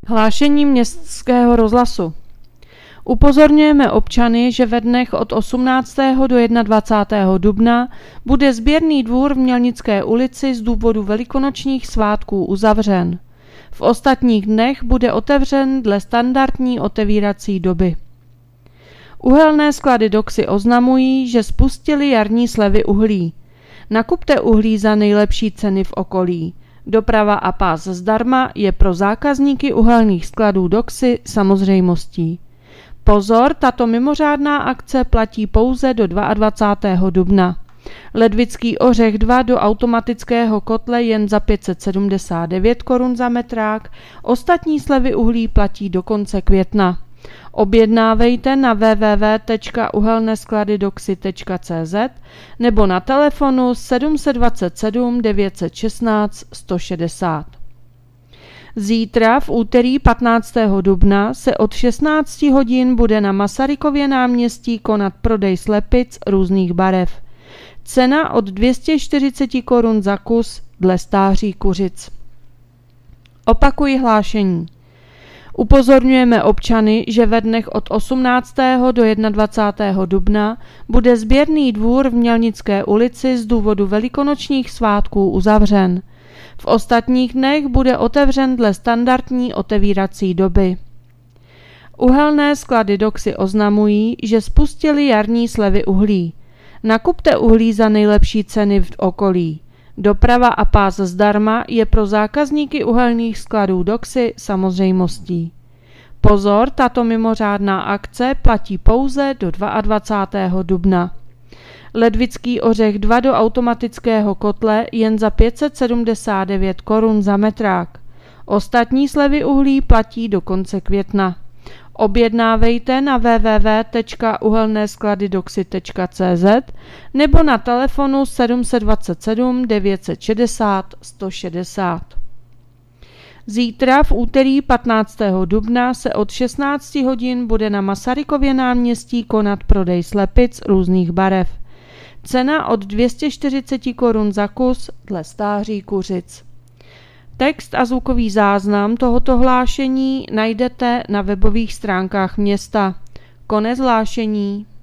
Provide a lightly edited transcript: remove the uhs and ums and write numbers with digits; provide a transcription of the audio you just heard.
Hlášení Městského rozhlasu. Upozorňujeme občany, že ve dnech od 18. do 21. dubna bude sběrný dvůr v Mělnické ulici z důvodu velikonočních svátků uzavřen. V ostatních dnech bude otevřen dle standardní otevírací doby. Uhelné sklady Doxy oznamují, že spustili jarní slevy uhlí. Nakupte uhlí za nejlepší ceny v okolí. Doprava a pás zdarma je pro zákazníky uhelných skladů Doxy samozřejmostí. Pozor, tato mimořádná akce platí pouze do 22. dubna. Ledvický ořech 2 do automatického kotle jen za 579 korun za metrák, ostatní slevy uhlí platí do konce května. Objednávejte na www.uhelneskladydoxy.cz nebo na telefonu 727 916 160. Zítra v úterý 15. dubna se od 16 hodin bude na Masarykově náměstí konat prodej slepic různých barev. Cena od 240 korun za kus dle stáří kuřic. Opakuji hlášení. Upozorňujeme občany, že ve dnech od 18. do 21. dubna bude sběrný dvůr v Mělnické ulici z důvodu velikonočních svátků uzavřen. V ostatních dnech bude otevřen dle standardní otevírací doby. Uhelné sklady Doxy oznamují, že spustili jarní slevy uhlí. Nakupte uhlí za nejlepší ceny v okolí. Doprava a pás zdarma je pro zákazníky uhelných skladů Doxy samozřejmostí. Pozor, tato mimořádná akce platí pouze do 22. dubna. Ledvický ořech 2 do automatického kotle jen za 579 korun za metrák. Ostatní slevy uhlí platí do konce května. Objednávejte na www.uhelneskladydoxy.cz nebo na telefonu 727 960 160. Zítra v úterý 15. dubna se od 16 hodin bude na Masarykově náměstí konat prodej slepic různých barev. Cena od 240 korun za kus dle stáří kuřic. Text a zvukový záznam tohoto hlášení najdete na webových stránkách města. Konec hlášení.